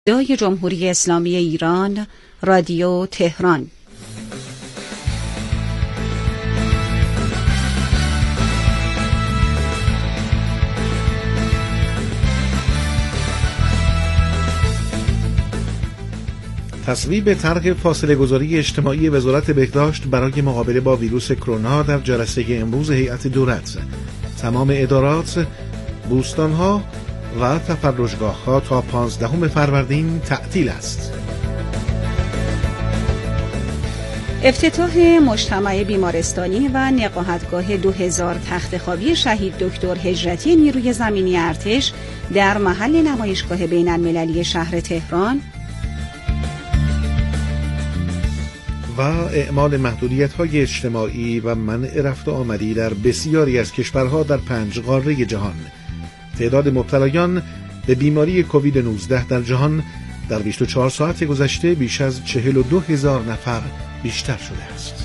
صدای جمهوری اسلامی ایران، رادیو تهران. تصویب طرح فاصله گذاری اجتماعی وزارت بهداشت برای مقابله با ویروس کرونا در جلسه امروز هیئت دولت. تمام ادارات، بوستان‌ها و تفرجگاه‌ها تا 15 فروردین تعطیل است. افتتاح مجتمع بیمارستانی و نقاهتگاه 2000 تختخوابی شهید دکتر هجرتی نیروی زمینی ارتش در محل نمایشگاه بین‌المللی شهر تهران و اعمال محدودیت‌های اجتماعی و منع رفت و آمدی در بسیاری از کشورها در 5 قاره جهان. تعداد مبتلایان به بیماری کووید 19 در جهان در 24 ساعت گذشته بیش از 42,000 نفر بیشتر شده است.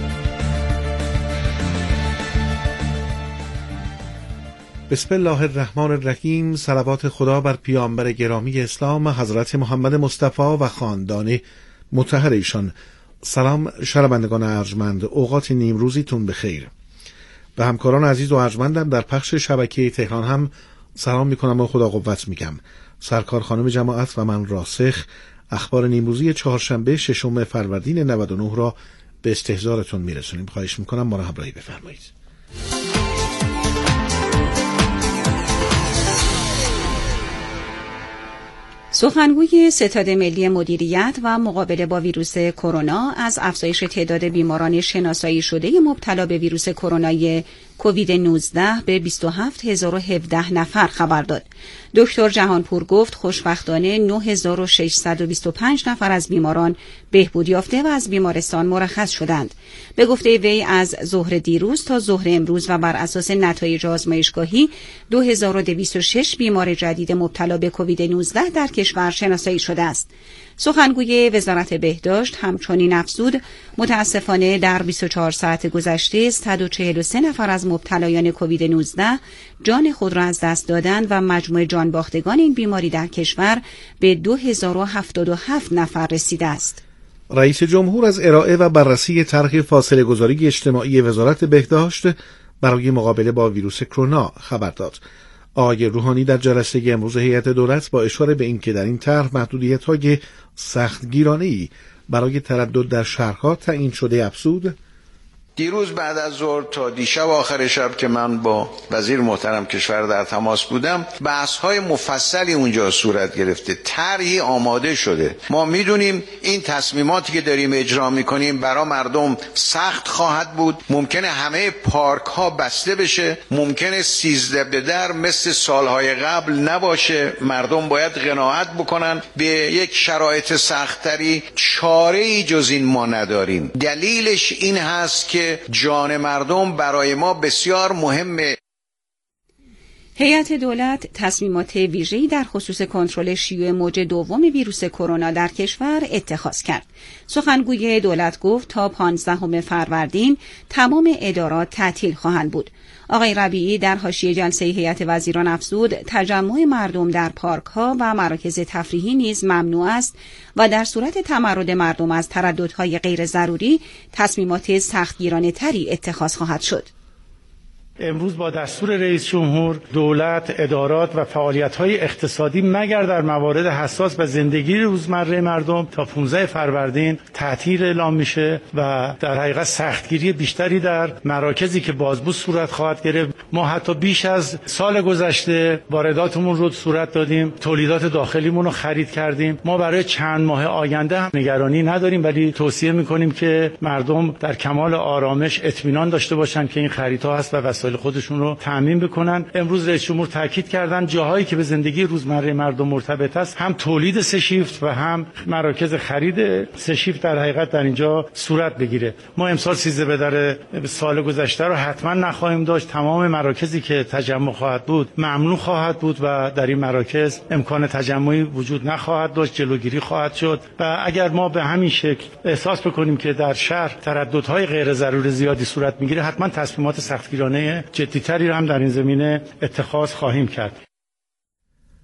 بسم الله الرحمن الرحیم. صلوات خدا بر پیامبر گرامی اسلام حضرت محمد مصطفی و خاندان مطهر ایشان. سلام شنوندگان ارجمند، اوقات نیمروزیتون بخیر. به همکاران عزیز و ارجمندم در پخش شبکه تهران هم سلام میکنم و خدا قوت میگم. سرکار خانم جماعت و من راسخ اخبار نیمروزی چهارشنبه 6 فروردین 99 را به استحضارتون میرسونیم. خواهش میکنم ما را همراهی بفرمایید. سخنگوی ستاد ملی مدیریت و مقابله با ویروس کرونا از افزایش تعداد بیماران شناسایی شده مبتلا به ویروس کرونای کووید 19 به 27017 نفر خبر داد. دکتر جهانپور گفت خوشبختانه 9625 نفر از بیماران بهبود یافته و از بیمارستان مرخص شدند. به گفته وی از ظهر دیروز تا ظهر امروز و بر اساس نتایج آزمایشگاهی 2206 بیمار جدید مبتلا به کووید 19 در کشور شناسایی شده است. سخنگوی وزارت بهداشت همچنین افزود متاسفانه در 24 ساعت گذشته 143 نفر از مبتلایان کووید 19 جان خود را از دست دادند و مجموع جان باختگان این بیماری در کشور به 2077 نفر رسیده است. رئیس جمهور از ارائه و بررسی طرح فاصله گذاری اجتماعی وزارت بهداشت برای مقابله با ویروس کرونا خبر داد. آقای روحانی در جلسه امروز هیئت دولت با اشاره به اینکه در این طرح محدودیت‌های سختگیرانه‌ای برای تردد در شهرها تعیین شده افزود: دیروز بعد از ظهر تا دیشب آخر شب که من با وزیر محترم کشور در تماس بودم، بحث‌های مفصلی اونجا صورت گرفته، طرحی آماده شده. ما میدونیم این تصمیماتی که داریم اجرا میکنیم برای مردم سخت خواهد بود. ممکنه همه پارک‌ها بسته بشه، ممکنه 13 به در مثل سالهای قبل نباشه. مردم باید قناعت بکنن به یک شرایط سخت‌تری. چاره‌ای جز این ما نداریم. دلیلش این هست که جان مردم برای ما بسیار مهمه. هیئت دولت تصمیمات ویژه‌ای در خصوص کنترل شیوع موج دوم ویروس کرونا در کشور اتخاذ کرد. سخنگوی دولت گفت تا 15 فروردین تمام ادارات تعطیل خواهند بود. آقای ربیعی در حاشیه جلسه هیئت وزیران افزود تجمع مردم در پارک‌ها و مراکز تفریحی نیز ممنوع است و در صورت تمرد مردم از ترددهای غیر ضروری تصمیمات سختگیرانه‌تری اتخاذ خواهد شد. امروز با دستور رئیس جمهور دولت، ادارات و فعالیت‌های اقتصادی مگر در موارد حساس و زندگی روزمره مردم تا 15 فروردین تعطیل اعلام میشه و در حقیقت سختگیری بیشتری در مراکزی که بازبود صورت خواهد گرفت. ما حتی بیش از سال گذشته وارداتمون رو صورت دادیم، تولیدات داخلیمون رو خرید کردیم. ما برای چند ماه آینده هم نگرانی نداریم، ولی توصیه می‌کنیم که مردم در کمال آرامش اطمینان داشته باشن که این خریدها هست و وسایل خودشون رو تامین بکنن. امروز رئیس جمهور تاکید کردن جاهایی که به زندگی روزمره مردم مرتبط است هم تولید سه شیفت و هم مراکز خرید سه شیفت در حقیقت در اینجا صورت بگیره. ما امسال 13 به در سال گذشته رو حتما نخواهیم داشت. تمام مراکزی که تجمع خواهد بود ممنوع خواهد بود و در این مراکز امکان تجمعی وجود نخواهد داشت، جلوگیری خواهد شد و اگر ما به همین شکل احساس بکنیم که در شهر ترددهای غیر ضروری زیادی صورت میگیره حتما تصمیمات سختگیرانه جدی‌تری هم در این زمینه اتخاذ خواهیم کرد.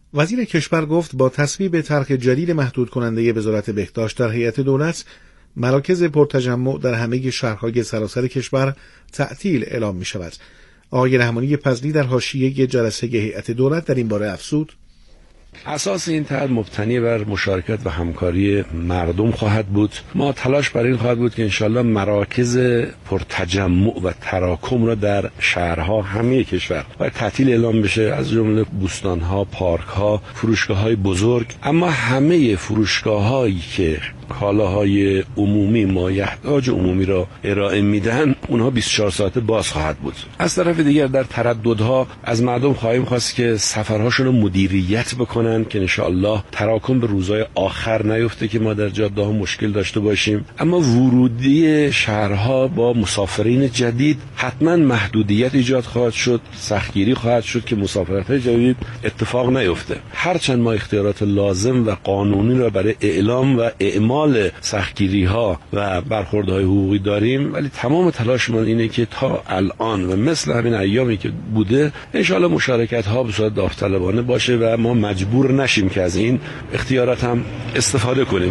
وزیر کشور گفت با تصویب طرح جدید محدود کننده وزارت بهداشت در هیئت دولت، مراکز پرتجمع در همه شهرهای سراسر کشور تعطیل اعلام می شود. آقای رحمانی پزلی در حاشیه جلسه هیئت دولت در این باره افزود: اساس این طرح مبتنی بر مشارکت و همکاری مردم خواهد بود. ما تلاش بر این خواهد بود که انشالله مراکز پرتجمع و تراکم را در شهرها همه کشور باید تعطیل اعلام بشه، از جمله بوستانها، پارکها، فروشگاه‌های بزرگ. اما همه فروشگاه‌هایی که کالاهای عمومی، مایحتاج عمومی را ارائه میدن، اونها 24 ساعته باز خواهد بود. از طرف دیگر در ترددها از مردم خواهیم خواست که سفرهاشون رو مدیریت بکنن که انشاءالله تراکم به روزهای آخر نیفته که ما در جاده ها مشکل داشته باشیم. اما ورودی شهرها با مسافرین جدید حتما محدودیت ایجاد خواهد شد، سختگیری خواهد شد که مسافرت‌های جدید اتفاق نیفته. هرچند ما اختیارات لازم و قانونی را برای اعلام و اعمال سختگیری ها و برخوردهای حقوقی داریم، ولی تمام تلاشمان اینه که تا الان و مثل همین ایامی که بوده انشاءالله مشارکت ها به صورت داوطلبانه باشه و ما مجبور نشیم که از این اختیارات هم استفاده کنیم.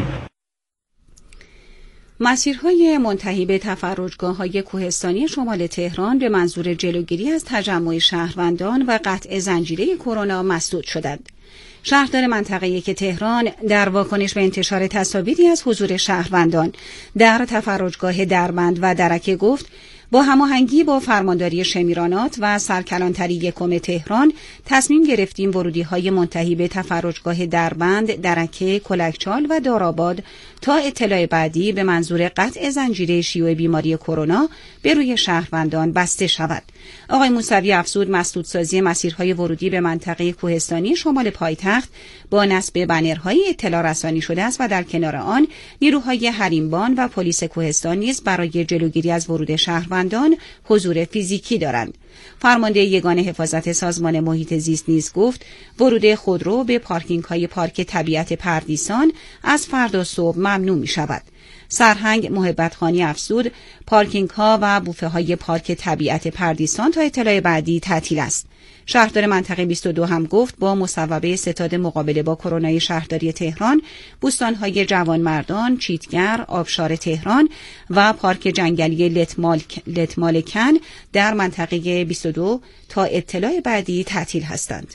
مسیرهای منتهی به تفرجگاه‌های کوهستانی شمال تهران به منظور جلوگیری از تجمع شهروندان و قطع زنجیره کرونا مسدود شدند. شهردار منطقه 1 تهران در واکنش به انتشار تصاویری از حضور شهروندان در تفرجگاه دربند و درکه گفت: با هماهنگی با فرمانداری شمیرانات و سرکلانتری 1 تهران تصمیم گرفتیم ورودی‌های منتهی به تفرجگاه دربند، درکه، کلکچال و داراباد تا اطلاع بعدی به منظور قطع زنجیره شیوع بیماری کرونا به روی شهروندان بسته شود. آقای موسوی افزود مسدودسازی مسیرهای ورودی به منطقه کوهستانی شمال پایتخت با نصب بنرهای اطلاع رسانی شده است و در کنار آن نیروهای حریمبان و پلیس کوهستان نیز برای جلوگیری از ورود شهروندان حضور فیزیکی دارند. فرمانده یگان حفاظت سازمان محیط زیست نیز گفت ورود خودرو به پارکینگ‌های پارک طبیعت پردیسان از فردا صبح ممنوع می شود. سرهنگ محبت خانی افزود پارکینگ ها و بوفه های پارک طبیعت پردیسان تا اطلاع بعدی تعطیل است. شهردار منطقه 22 هم گفت با مصوبه ستاد مقابله با کرونا شهرداری تهران، بوستان‌های جوانمردان، چیتگر، آبشار تهران و پارک جنگلی لتمالکن در منطقه 22 تا اطلاع بعدی تعطیل هستند.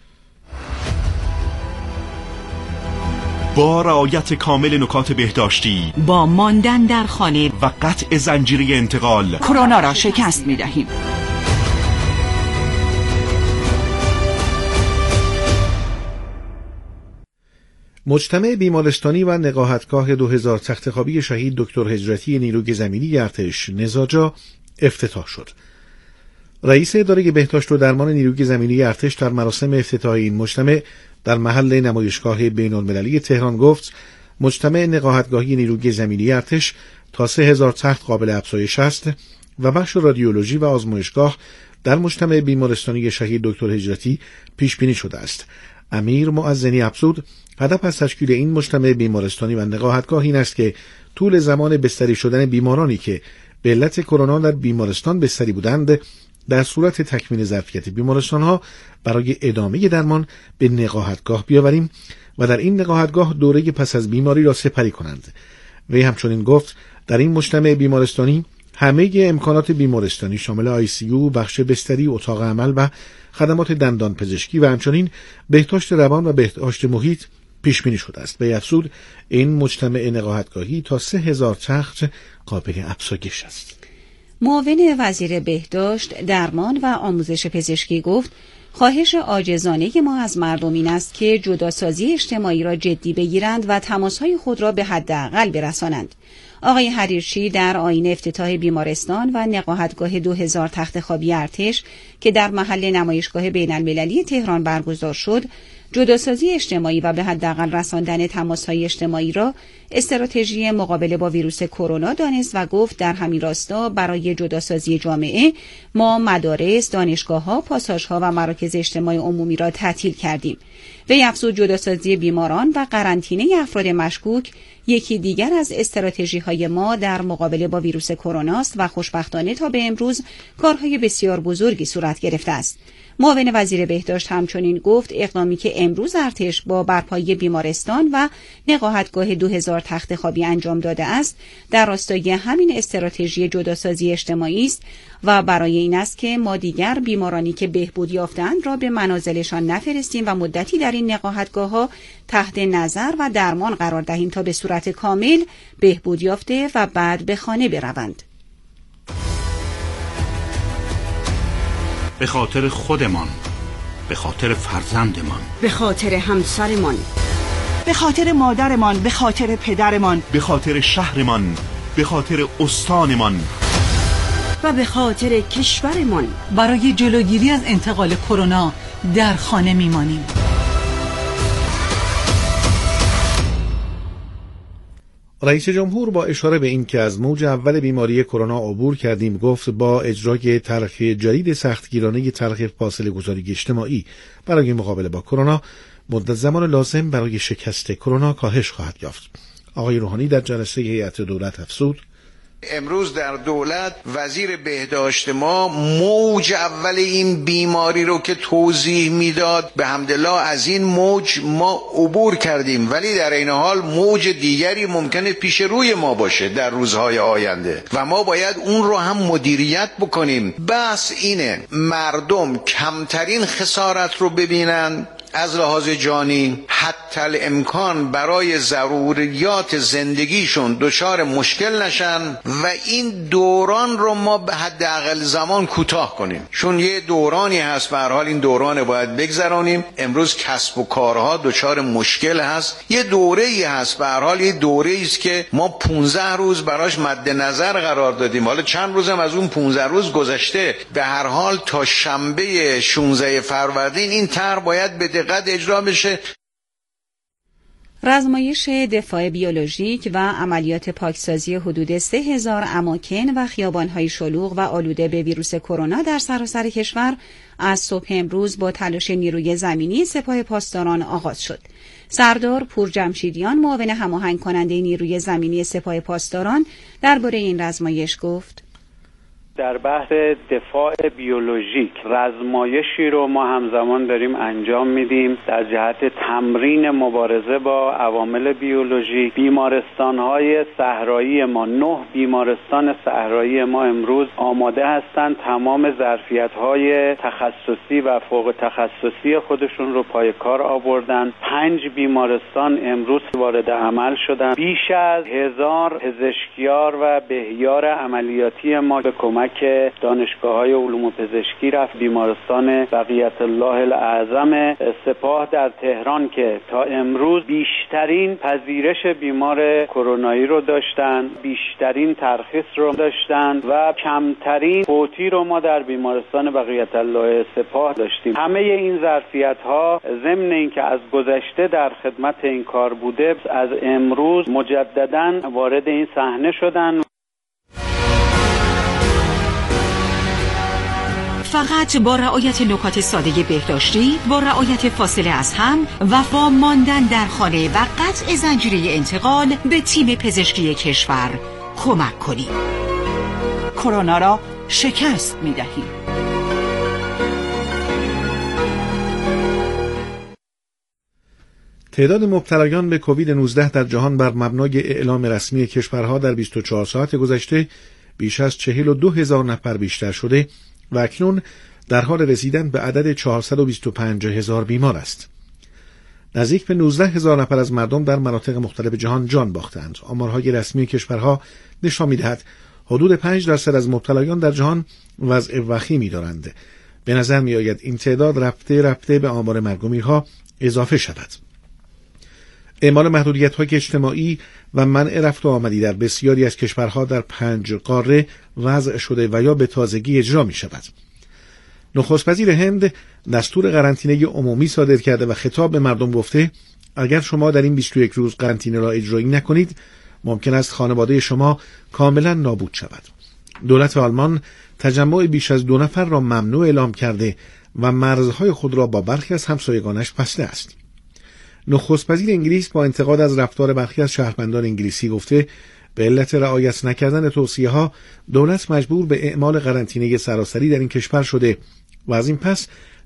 با رعایت کامل نکات بهداشتی، با ماندن در خانه و قطع زنجیره انتقال، کرونا را شکست می‌دهیم. مجتمع بیمارستانی و نقاهتگاه 2000 تختخوابی شهید دکتر هجرتی نیروی زمینی ارتش نزاجا افتتاح شد. رئیس اداره بهداشت و درمان نیروی زمینی ارتش در مراسم افتتاح این مجتمع در محل نمایشگاه بین‌المللی تهران گفت مجتمع نقاهتگاهی نیروی زمینی ارتش تا 3000 تخت قابل افزایش است و بخش رادیولوژی و آزمایشگاه در مجتمع بیمارستانی شهید دکتر هجرتی پیش بینی شده است. امیر معزنی افزود هدف از تشکیل این مجتمع بیمارستانی و نقاهتگاه این است که طول زمان بستری شدن بیمارانی که به علت کرونا در بیمارستان بستری بودند در صورت تکمیل ظرفیت بیمارستانها برای ادامه درمان به نقاهتگاه بیاوریم و در این نقاهتگاه دوره پس از بیماری را سپری کنند. وی همچنین گفت در این مجتمع بیمارستانی همه امکانات بیمارستانی شامل ICU، بخش بستری، اتاق عمل و خدمات دندان پزشکی و همچنین بهداشت روان و بهداشت محیط پیش بینی شده است. به افزود این مجتمع نقاهتگاهی تا 3000 تخت قابل افزایش است. معاون وزیر بهداشت، درمان و آموزش پزشکی گفت خواهش عاجزانه ما از مردم این است که جداسازی اجتماعی را جدی بگیرند و تماسهای خود را به حداقل برسانند. آقای حریرچی در آیین افتتاح بیمارستان و نقاهتگاه 2000 تختخوابی ارتش که در محل نمایشگاه بین‌المللی تهران برگزار شد، جداسازی اجتماعی و به حداقل رساندن تماس‌های اجتماعی را استراتژی مقابله با ویروس کرونا دانست و گفت در همین راستا برای جداسازی جامعه ما مدارس، دانشگاه‌ها، پاساژها و مراکز اجتماعی عمومی را تعطیل کردیم. وی افزود جداسازی بیماران و قرنطینه افراد مشکوک یکی دیگر از استراتژی‌های ما در مقابله با ویروس کرونا است و خوشبختانه تا به امروز کارهای بسیار بزرگی صورت گرفته است. معاون وزیر بهداشت همچنین گفت اقدامی که امروز ارتش با برپایی بیمارستان و نقاهتگاه 2000 تخت خوابی انجام داده است در راستای همین استراتژی جداسازی اجتماعی است و برای این است که ما دیگر بیمارانی که بهبود یافتند را به منازلشان نفرستیم و مدتی در این نقاهتگاه‌ها تحت نظر و درمان قرار دهیم تا به صورت کامل بهبود یافته و بعد به خانه بروند. به خاطر خودمان، به خاطر فرزندمان، به خاطر همسرمان، به خاطر مادرمان، به خاطر پدرمان، به خاطر شهرمان، به خاطر استانمان و به خاطر کشورمان. برای جلوگیری از انتقال کرونا در خانه میمانیم. رئیس جمهور با اشاره به این که از موج اول بیماری کرونا عبور کردیم گفت با اجرای طرح جدید سختگیرانه طرح فاصله گذاری اجتماعی برای مقابله با کرونا مدت زمان لازم برای شکست کرونا کاهش خواهد یافت. آقای روحانی در جلسه هیئت دولت افزود امروز در دولت وزیر بهداشت ما موج اول این بیماری رو که توضیح میداد به حمدالله از این موج ما عبور کردیم، ولی در این حال موج دیگری ممکنه پیش روی ما باشه در روزهای آینده و ما باید اون رو هم مدیریت بکنیم. بس اینه مردم کمترین خسارت رو ببینن از لحاظ جانی، حتی الامکان برای ضروریات زندگیشون دچار مشکل نشن و این دوران رو ما به حداقل زمان کوتاه کنیم، چون یه دورانی هست به هر حال این دوران باید بگذرانیم. امروز کسب و کارها دچار مشکل هست، یه دوره‌ای هست به هر حال، یه دوره‌ای است که ما 15 روز براش مد نظر قرار دادیم، حالا چند روزم از اون 15 روز گذشته. به هر حال تا شنبه 16 فروردین این طرح باید به دقت اجرا بشه. رزمایش دفاع بیولوژیک و عملیات پاکسازی حدود 3000 اماکن و خیابان‌های شلوغ و آلوده به ویروس کرونا در سراسر کشور از صبح امروز با تلاش نیروی زمینی سپاه پاسداران آغاز شد. سردار پورجمشیدیان معاون هماهنگ کننده نیروی زمینی سپاه پاسداران درباره این رزمایش گفت: در بحث دفاع بیولوژیک رزمایشی رو ما همزمان داریم انجام میدیم در جهت تمرین مبارزه با عوامل بیولوژیک. بیمارستان‌های صحرایی ما، 9 بیمارستان صحرایی ما امروز آماده هستند، تمام ظرفیت‌های تخصصی و فوق تخصصی خودشون رو پای کار آوردن. 5 بیمارستان امروز وارد عمل شدن. بیش از 1000 پزشکیار و بهیار عملیاتی ما به کمک که دانشگاه‌های علوم پزشکی رفت. بیمارستان بقیت الله الاعظم سپاه در تهران که تا امروز بیشترین پذیرش بیمار کرونایی رو داشتن، بیشترین ترخیص رو داشتن و کمترین فوتی رو ما در بیمارستان بقیت الله سپاه داشتیم. همه این ظرفیت‌ها ضمن اینکه از گذشته در خدمت این کار بوده، از امروز مجدداً وارد این صحنه شدن. فقط با رعایت نکات ساده بهداشتی، با رعایت فاصله از هم و با ماندن در خانه و قطع زنجیره انتقال به تیم پزشکی کشور کمک کنیم. کرونا را شکست می‌دهیم. تعداد مبتلایان به کووید 19 در جهان بر مبنای اعلام رسمی کشورها در 24 ساعت گذشته بیش از 42,000 نفر بیشتر شده و اکنون در حال رسیدن به عدد 425,000 بیمار است. نزدیک به 19,000 نفر از مردم در مناطق مختلف جهان جان باختند. آمارهای رسمی کشورها نشان می‌دهد حدود 5% از مبتلایان در جهان وضع وخیمی دارند. به نظر می‌آید این تعداد رفته به آمار مرگ و میرها اضافه شود. اعمال محدودیت‌های اجتماعی و منع رفت و آمدی در بسیاری از کشورها در 5 قاره وضع شده و یا به تازگی اجرا می شود. نخست وزیر هند دستور قرنطینه عمومی صادر کرده و خطاب به مردم گفته اگر شما در این 21 روز قرنطینه را اجرایی نکنید ممکن است خانواده شما کاملا نابود شود. دولت آلمان تجمع بیش از 2 نفر را ممنوع اعلام کرده و مرزهای خود را با برخی از همسایگانش بسته است. نخست وزیر انگلیس با انتقاد از رفتار برخی از شهروندان انگلیسی گفته به علت رعایت نکردن توصیه‌ها دولت مجبور به اعمال قرنطینه سراسری در این کشور شده و از این پس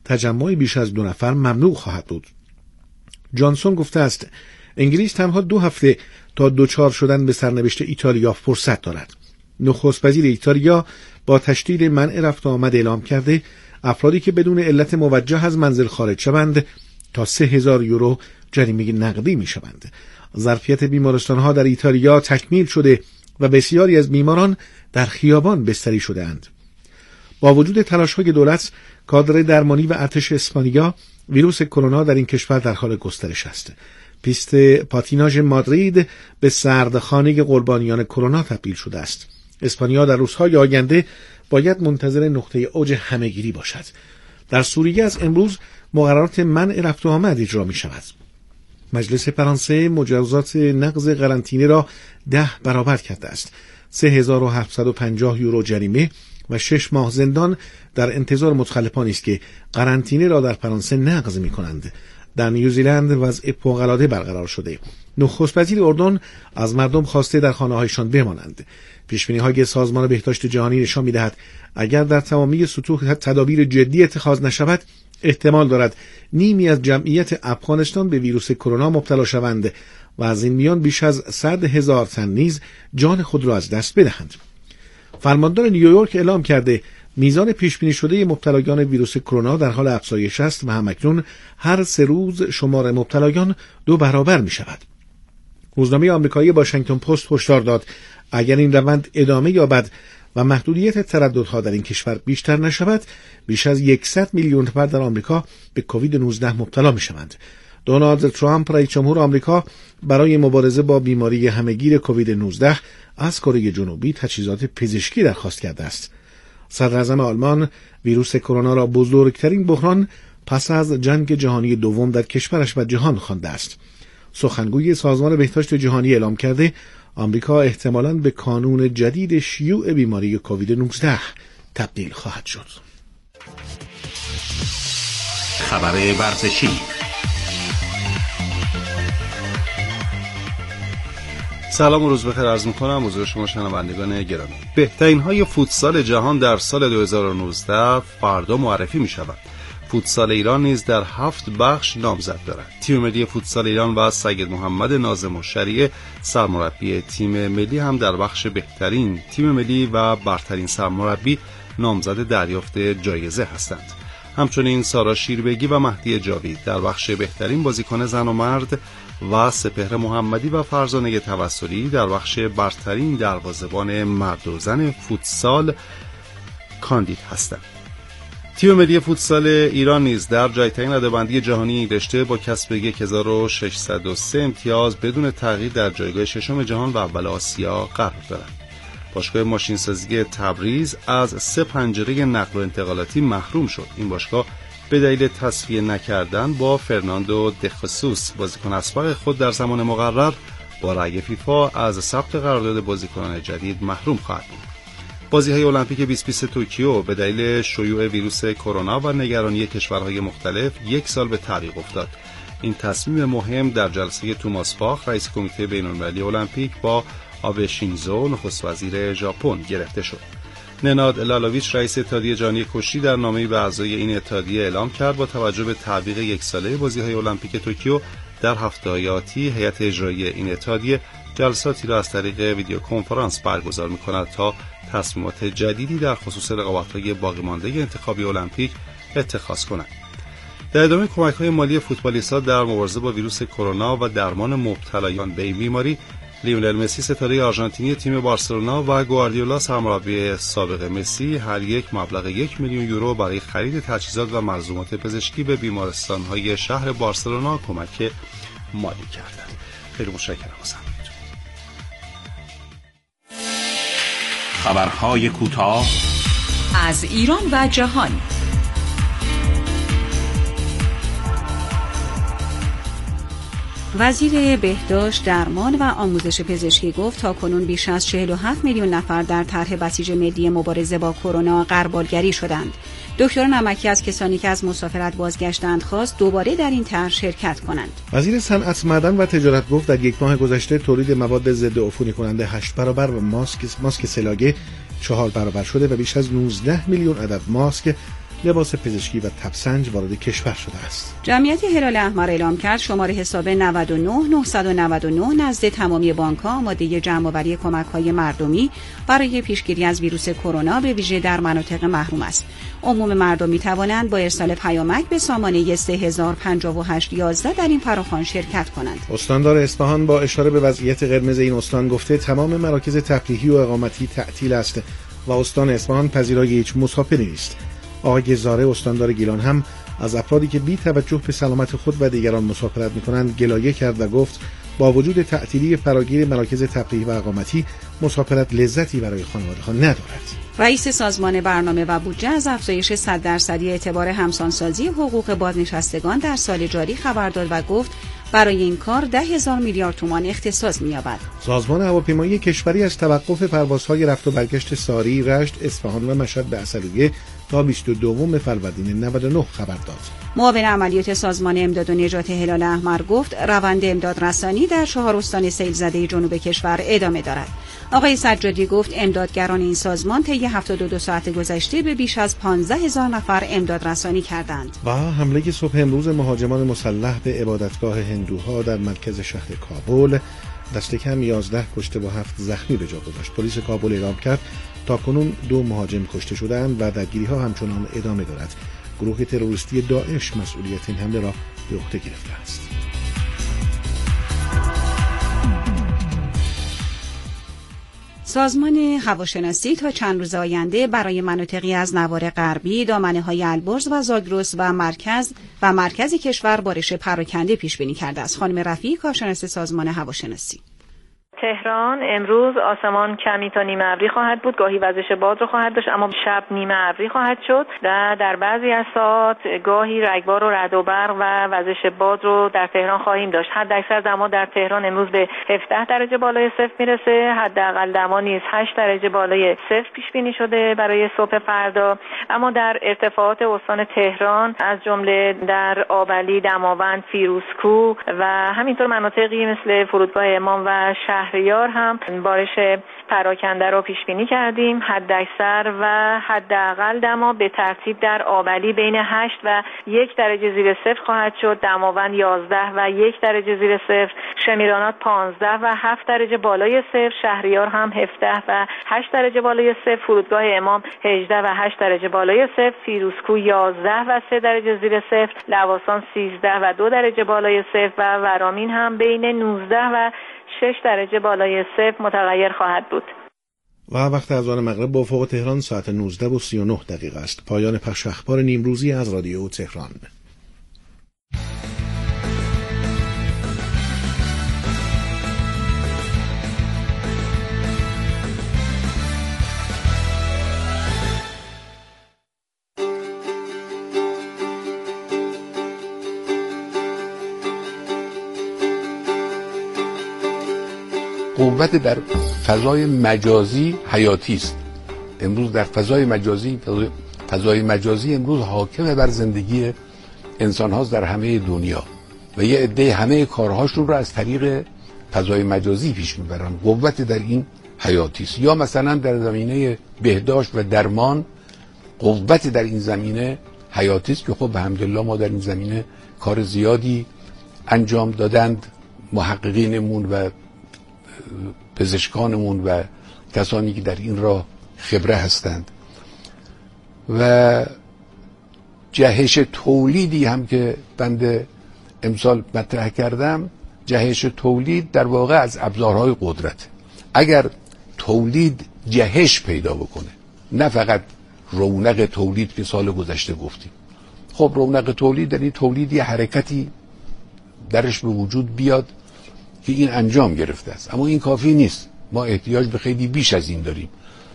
تجمع بیش از 2 نفر ممنوع خواهد بود. جانسون گفته است انگلیس تنها 2 هفته تا دچار شدن به سرنوشت ایتالیا فرصت دارد. نخست وزیر ایتالیا با تشدید منع رفت و آمد اعلام کرده افرادی که بدون علت موجه از منزل خارج شوند تا 3000 یورو جریمه نقدی می شوند. ظرفیت بیمارستان‌ها در ایتالیا تکمیل شده و بسیاری از بیماران در خیابان بستری شده‌اند. با وجود تلاش‌های دولت، کادر درمانی و ارتش اسپانیا، ویروس کرونا در این کشور در حال گسترش است. پیست پاتیناژ مادرید به سردخانه قربانیان کرونا تبدیل شده است. اسپانیا در روزهای آینده باید منتظر نقطه اوج همه‌گیری باشد. در سوریه از امروز مقررات منع رفت و آمد اجرا می شود. مجلس فرانسه مجوزات نقض قرنطینه را 10 برابر کرده است. 3750 یورو جریمه و 6 ماه زندان در انتظار متخلفانی است که قرنطینه را در فرانسه نقض می کنند. در نیوزیلند وضع فوق‌العاده برقرار شده. نخست وزیر اردن از مردم خواسته در خانه‌هایشان بمانند. پیش‌بینی‌های سازمان بهداشت جهانی نشان می‌دهد اگر در تمامی سطوح تدابیر جدی اتخاذ نشود، احتمال دارد نیمی از جمعیت افغانستان به ویروس کرونا مبتلا شوند و از این میان بیش از 100,000 تن نیز جان خود را از دست بدهند. فرماندار نیویورک اعلام کرده میزان پیش‌بینی شده مبتلایان ویروس کرونا در حال افزایش است و همکنون هر 3 روز شمار مبتلایان 2 برابر می‌شود. روزنامه آمریکایی واشنگتن پست هشدار داد اگر این روند ادامه یابد و محدودیت ترددها در این کشور بیشتر نشود، بیش از 100 میلیون نفر در آمریکا به کووید 19 مبتلا می‌شوند. دونالد ترامپ رئیس جمهور آمریکا برای مبارزه با بیماری همه‌گیر کووید 19 از کره جنوبی تجهیزات پزشکی درخواست کرده است. صدراعظم آلمان ویروس کرونا را بزرگترین بحران پس از جنگ جهانی دوم در کشورش و جهان خوانده است. سخنگوی سازمان بهداشت جهانی اعلام کرده آمریکا احتمالاً به کانون جدید شیوع بیماری کووید 19 تبدیل خواهد شد. خبر ورزشی. سلام و روز بخیر عرض می‌کنم حضور شما شنوندگان گرامی. بهترین های فوتسال جهان در سال 2019 فردا معرفی می‌شود. فوتسال ایران نیز در 7 بخش نامزد دارد. تیم ملی فوتسال ایران و سید محمد ناظم الشریعه سرمربی تیم ملی هم در بخش بهترین تیم ملی و برترین سرمربی نامزد دریافت جایزه هستند. همچنین سارا شیربگی و مهدی جاوید در بخش بهترین بازیکن زن و مرد و سپهر محمدی و فرزانه توسلی در بخش برترین دروازه‌بان مرد و زن فوتسال کاندید هستند. تیم ملی فوتسال ایران نیز در جایزه‌ترین رده‌بندی جهانی این رشته با کسب 1603 امتیاز بدون تغییر در جایگاه ششم جهان و اول آسیا قرار دارد. باشگاه ماشینسازی تبریز از 3 پنجره نقل و انتقالاتی محروم شد. این باشگاه به دلیل تصفیه نکردن با فرناندو دخسوس بازیکن اسبق خود در زمان مقرر با رأی فیفا از ثبت قرارداد بازیکنان جدید محروم خواهد بود. بازی‌های المپیک 2020 توکیو به دلیل شیوع ویروس کرونا و نگرانی کشورهای مختلف 1 سال به تعویق افتاد. این تصمیم مهم در جلسه توماس باخ رئیس کمیته بین‌المللی المپیک با آبه شینزو نخست وزیر ژاپن گرفته شد. نناد لالاویچ رئیس اتحادیه جهانی کشتی در نامه‌ای به اعضای این اتحادیه اعلام کرد با توجه به تعویق 1 ساله بازی‌های المپیک توکیو در هفته‌های آتی هیئت اجرایی این اتحادیه جلساتی را از طریق ویدیو کنفرانس برگزار می‌کند تا تصمیمات جدیدی در خصوص رقابت‌های باقی مانده انتخابی المپیک اتخاذ کند. در ادامه کمک‌های مالی فوتبالیست‌ها در مبارزه با ویروس کرونا و درمان مبتلایان به این بیماری، لیونل مسی ستاره آرژانتینی تیم بارسلونا و گواردیولا سرمربی سابق مسی هر یک مبلغ 1 میلیون یورو برای خرید تجهیزات و ملزومات پزشکی به بیمارستان‌های شهر بارسلونا کمک مالی کردند. خیلی متشکرم از همگیتون. خبرهای کوتاه از ایران و جهان. وزیر بهداشت، درمان و آموزش پزشکی گفت تاکنون بیش از 47 میلیون نفر در طرح بسیج ملی مبارزه با کرونا غربالگری شدند. دکتر نمکی از کسانی که از مسافرت بازگشتند خواست دوباره در این طرح شرکت کنند. وزیر صنعت، معدن و تجارت گفت در 1 ماه گذشته تولید مواد ضد عفونی کننده 8 برابر و ماسک سلاگه 4 برابر شده و بیش از 19 میلیون عدد ماسک لباس پزشکی و تبسنج وارد کشور شده است. جمعیت هلال احمر اعلام کرد شماره حساب 99999 نزد تمامی بانک‌ها آماده جمع‌آوری کمک‌های مردمی برای پیشگیری از ویروس کرونا به ویژه در مناطق محروم است. عموم مردم می‌توانند با ارسال پیامک به سامانه 305811 در این فراخوان شرکت کنند. استاندار اصفهان با اشاره به وضعیت قرمز این استان گفته تمام مراکز تفریحی و اقامتی تعطیل است و استان اصفهان پذیرای هیچ مسافری نیست. آقای زاره استاندار گیلان هم از افرادی که بی توجه به سلامت خود و دیگران مسافرت می‌کنند گلایه کرد و گفت با وجود تعطیلی فراگیر مراکز تفریحی و اقامتی مسافرت لذتی برای خانواده‌ها ندارد. رئیس سازمان برنامه و بودجه از افزایش 100% اعتبار همسانسازی حقوق بازنشستگان در سال جاری خبر داد و گفت برای این کار 10,000 میلیارد تومان اختصاص می‌یابد. سازمان هواپیمایی کشوری از توقف پروازهای رفت و برگشت ساری، رشت، اصفهان و مشهد به عسلویه تا 22 فروردین 99 خبر داد. معاون عملیات سازمان امداد و نجات هلال احمر گفت روند امداد رسانی در 4 استان سیل زده جنوب کشور ادامه دارد. آقای سجادی گفت امدادگران این سازمان طی 72 ساعت گذشته به بیش از 15,000 نفر امداد رسانی کردند. و حمله صبح امروز مهاجمان مسلح به عبادتگاه هندوها در مرکز شهر کابل دست کم 11 کشته و 7 زخمی به جا گذاشت. پلیس کابل اعلام کرد تاکنون 2 مهاجم کشته شدند و درگیری‌ها همچنان ادامه دارد. گروه تروریستی داعش مسئولیت این حمله را به عهده گرفته است. سازمان هواشناسی تا چند روز آینده برای مناطقی از نوار غربی، دامنه‌های البرز و زاگرس و مرکز کشور بارش پراکنده پیش بینی کرده است. خانم رفیعی، کارشناس سازمان هواشناسی: تهران امروز آسمان کمی تا نیمه ابری خواهد بود، گاهی وزش باد رو خواهد داشت، اما شب نیمه ابری خواهد شد و در بعضی از ساعات گاهی رگبار و رعد و برق و وزش باد رو در تهران خواهیم داشت. حداکثر دما در تهران امروز به 17 درجه بالای صفر میرسه، حداقل دما نیز 8 درجه بالای صفر پیش بینی شده برای صبح فردا. اما در ارتفاعات استان تهران از جمله در آبلی، دماوند، فیروزکوه و همینطور مناطقی مثل فرودگاه امام و شهریار هم بارش پراکنده رو پیش بینی کردیم. حداکثر و حداقل دما به ترتیب در آبلی بین 8 و 1 درجه زیر صفر خواهد شد، دماوند 11 و 1 درجه زیر صفر، شمیرانات 15 و 7 درجه بالای صفر، شهریار هم 17 و 8 درجه بالای صفر، فرودگاه امام 18 و 8 درجه بالای صفر، فیروزکوه 11 و 3 درجه زیر صفر، لواسان 13 و 2 درجه بالای صفر و ورامین هم بین 19 و 6 درجه بالای صفر متغیر خواهد بود. و وقت اذان مغرب با افق تهران ساعت 19:39 است. پایان پخش اخبار نیمروزی از رادیو تهران. قوت در فضای مجازی حیاتی است. امروز در فضای مجازی امروز حاکم بر زندگی انسان هاست در همه دنیا و یه عده همه کارهاشون رو از طریق فضای مجازی پیش میبرن. قوت در این حیاتی است. یا مثلا در زمینه بهداشت و درمان قوت در این زمینه حیاتی است که خب الحمدلله ما در این زمینه کار زیادی انجام دادند محققینمون و پزشکانمون و کسانی که در این راه خبره هستند. و جهش تولیدی هم که بنده امسال مطرح کردم، جهش تولید در واقع از ابزارهای قدرت. اگر تولید جهش پیدا بکنه، نه فقط رونق تولید که سال گذشته گفتیم، خب رونق تولید یعنی تولید یه حرکتی درش به وجود بیاد که این انجام گرفته است، اما این کافی نیست. ما احتیاج به خیلی بیش از این داریم.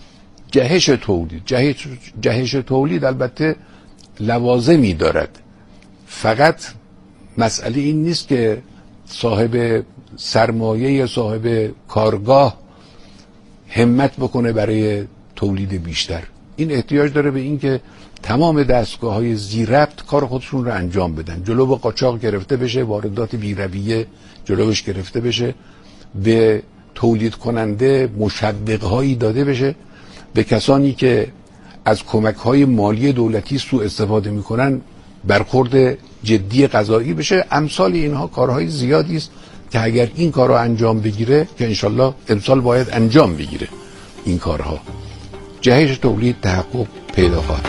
جهش تولید البته لوازمی دارد. فقط مسئله این نیست که صاحب سرمایه، صاحب کارگاه همت بکنه برای تولید بیشتر. این احتیاج داره به این که تمام دستگاه‌های ذی‌ربط کار خودشون رو انجام بدن. جلو با قاچاق گرفته بشه، واردات بی‌رویه جلوش گرفته بشه، به تولید کننده مشوق‌هایی داده بشه، به کسانی که از کمک‌های مالی دولتی سوء استفاده می‌کنن برخورد جدی قضایی بشه. امثال اینها کارهای زیادی است که اگر این کارها انجام بگیره که انشالله امسال باید انجام بگیره، این کارها جهش تولید تحقق پیدا خواهد.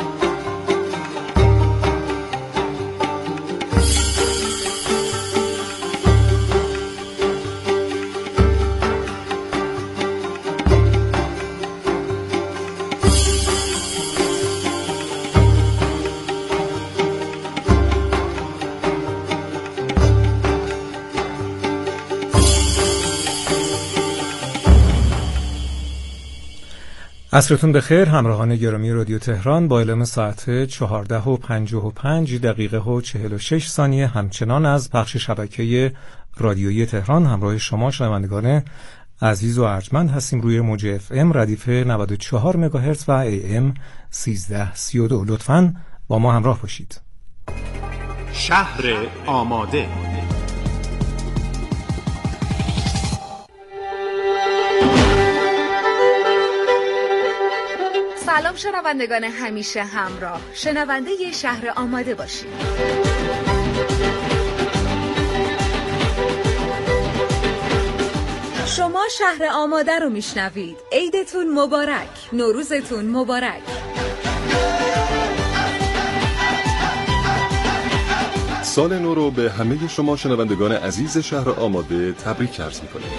عصرتون بخیر همراهان گرامی رادیو تهران. با اعلام ساعت 14:55 و 46 ثانیه همچنان از پخش شبکه رادیویی تهران همراه شما شنوندگان عزیز و ارجمند هستیم روی موج FM ردیف 94 مگاهرتز و AM 1332. لطفاً با ما همراه باشید. شهر آماده. سلام شنوندگان همیشه همراه، شنونده شهر آماده باشید. شما شهر آماده رو میشنوید. عیدتون مبارک، نوروزتون مبارک. سال نو رو به همه شما شنوندگان عزیز شهر آماده تبریک عرض می‌کنیم.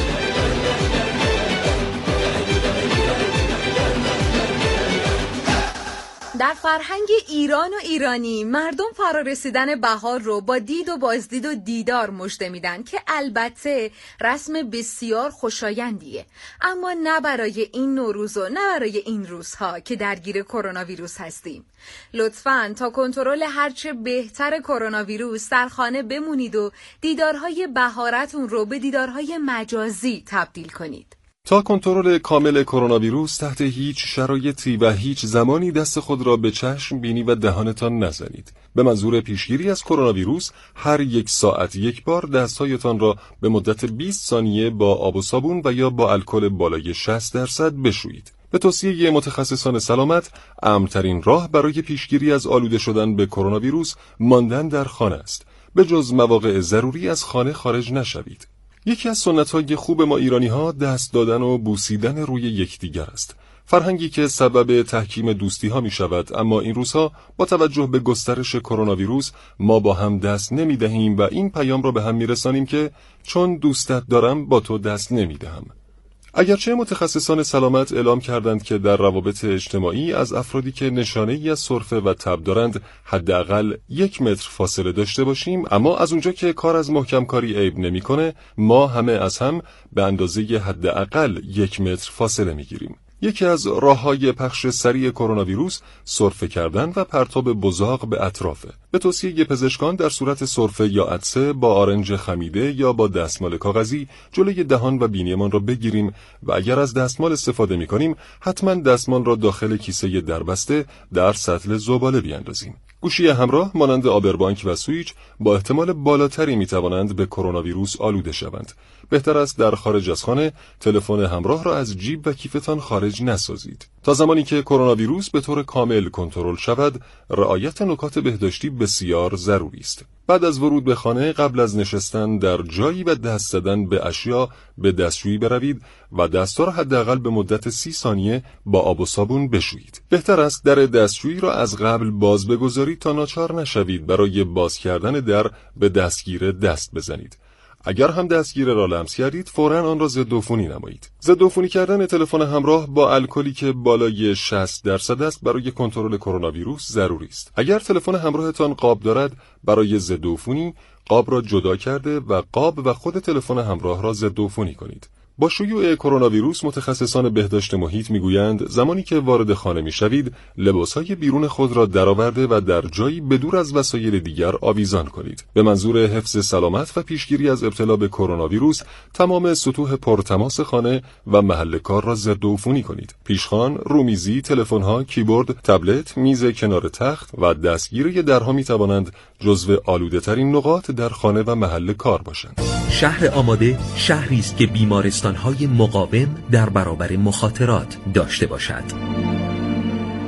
در فرهنگ ایران و ایرانی مردم فرارسیدن بهار رو با دید و بازدید و دیدار مژده میدن که البته رسم بسیار خوشایندیه، اما نه برای این نوروز و نه برای این روزها که درگیر کرونا ویروس هستیم. لطفاً تا کنترل هرچه بهتر کرونا ویروس در خانه بمونید و دیدارهای بهارتون رو به دیدارهای مجازی تبدیل کنید. تا کنترل کامل کرونا ویروس تحت هیچ شرایطی و هیچ زمانی دست خود را به چشم، بینی و دهانتان نزنید. به منظور پیشگیری از کرونا ویروس هر 1 ساعت یک بار دستهایتان را به مدت 20 ثانیه با آب و صابون و یا با الکل بالای 60% بشویید. به توصیه متخصصان سلامت، امن‌ترین راه برای پیشگیری از آلوده شدن به کرونا ویروس ماندن در خانه است. به جز مواقع ضروری از خانه خارج نشوید. یکی از سنت‌های خوب ما ایرانی‌ها دست دادن و بوسیدن روی یکدیگر است. فرهنگی که سبب تحکیم دوستی‌ها می‌شود، اما این روزها با توجه به گسترش کرونا ویروس ما با هم دست نمی‌دهیم و این پیام را به هم می‌رسانیم که چون دوستت دارم با تو دست نمی‌دهم. اگرچه متخصصان سلامت اعلام کردند که در روابط اجتماعی از افرادی که نشانه‌ای از سرفه و تب دارند حداقل 1 متر فاصله داشته باشیم، اما از اونجا که کار از محکم کاری عیب نمی‌کنه، ما همه از هم به اندازه حداقل 1 متر فاصله می‌گیریم. یکی از راه‌های پخش سریع کرونا ویروس سرفه کردن و پرتاب بزاق به اطرافه. به توصیه پزشکان در صورت سرفه یا عطسه با آرنج خمیده یا با دستمال کاغذی جلوی دهان و بینیمان را بگیریم و اگر از دستمال استفاده می‌کنیم حتما دستمال را داخل کیسه دربسته در سطل زباله بیاندازیم. گوشی همراه مانند آبربانک و سویچ با احتمال بالاتری میتوانند به کرونا ویروس آلوده شوند. بهتر است در خارج از خانه تلفن همراه را از جیب و کیفتان خارج نسازید. تا زمانی که کرونا ویروس به طور کامل کنترل شود، رعایت نکات بهداشتی بسیار ضروری است. بعد از ورود به خانه قبل از نشستن در جایی و دست زدن به اشیا به دستشویی بروید و دست‌ها را حداقل به مدت 30 ثانیه با آب و صابون بشویید. بهتر است در دستشویی را از قبل باز بگذارید تا ناچار نشوید برای باز کردن در به دستگیر دست بزنید. اگر هم دستگیره را لمس کردید فوراً آن را ضدعفونی نمایید. ضدعفونی کردن تلفن همراه با الکلی که بالای 60% است برای کنترل کرونا ویروس ضروری است. اگر تلفن همراهتان قاب دارد، برای ضدعفونی قاب را جدا کرده و قاب و خود تلفن همراه را ضدعفونی کنید. با شیوع کرونا ویروس متخصصان بهداشت محیط میگویند زمانی که وارد خانه میشوید لباسهای بیرون خود را درآورده و در جایی بدور از وسایل دیگر آویزان کنید. به منظور حفظ سلامت و پیشگیری از ابتلا به کرونا ویروس تمام سطوح پرتماس خانه و محل کار را ضدعفونی کنید. پیشخوان، رومیزی، تلفن‌ها، کیبورد، تبلت، میز کنار تخت و دستگیره درها میتوانند جزو آلوده‌ترین نقاط در خانه و محل کار باشند. شهر آماده شهری است که بیمارستان‌های مقاوم در برابر مخاطرات داشته باشد.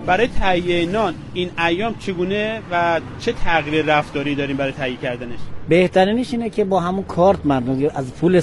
برای تهیه نان این ایام چگونه و چه تغییر رفتاری داریم برای تهیه کردنش؟ بهترینش اینه که با همون کارت مردم از پول